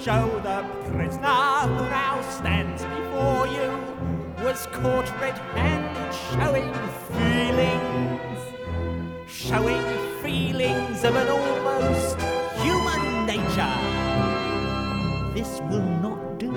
show the prisoner who now stands before you was caught red-handed showing feelings of an almost human nature. This will not do.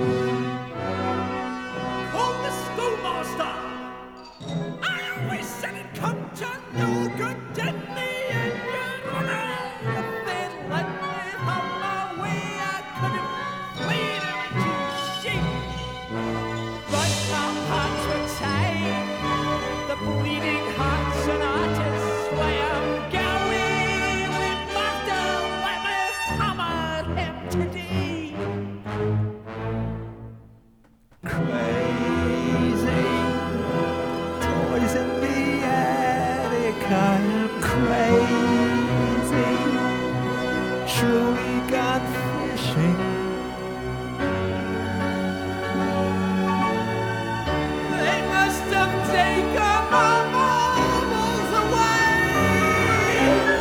Call the schoolmaster! I always said it come to no good, didn't me, and your honor. Then let me have my way, I couldn't bleed him to sheep. But our hearts were tied, the bleeding hearts and artists way I'm going. We must let me hammer him today. Crazy, toys in the attic, I am crazy, truly gone fishing. They must have taken my marbles away.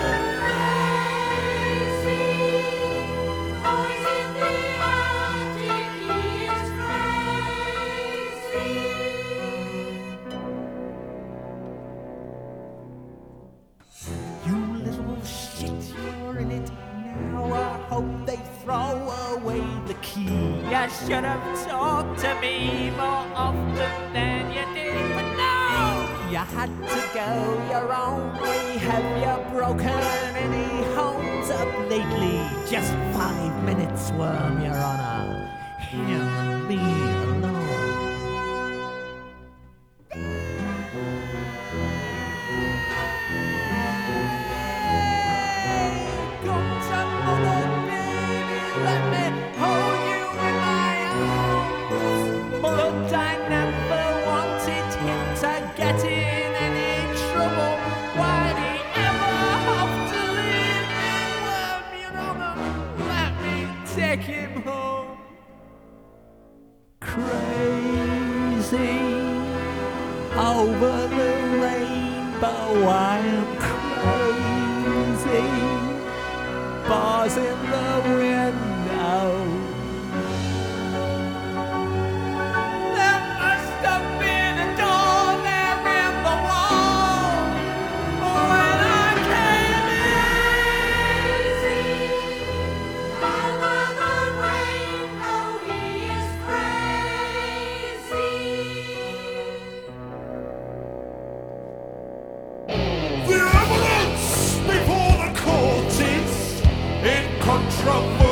Toys in the attic, he is crazy. You little shit, you're in it now. I hope they throw away the key. You should have talked to me more often than you did, but no, you had to go your own way. Have you broken any homes up lately? Just 5 minutes, Worm, Your Honor. Him and me alone. Come to mother, baby, let me hold you in my arms. But I never wanted him to get in any trouble. Why'd he ever have to leave me? Worm, Your Honor, let me take him home. Crazy over the rainbow, I am crazy. Bars in the window. There must have been a door there in the wall when I came in. Over the rainbow, he is crazy. The evidence before the court is incontrovertible.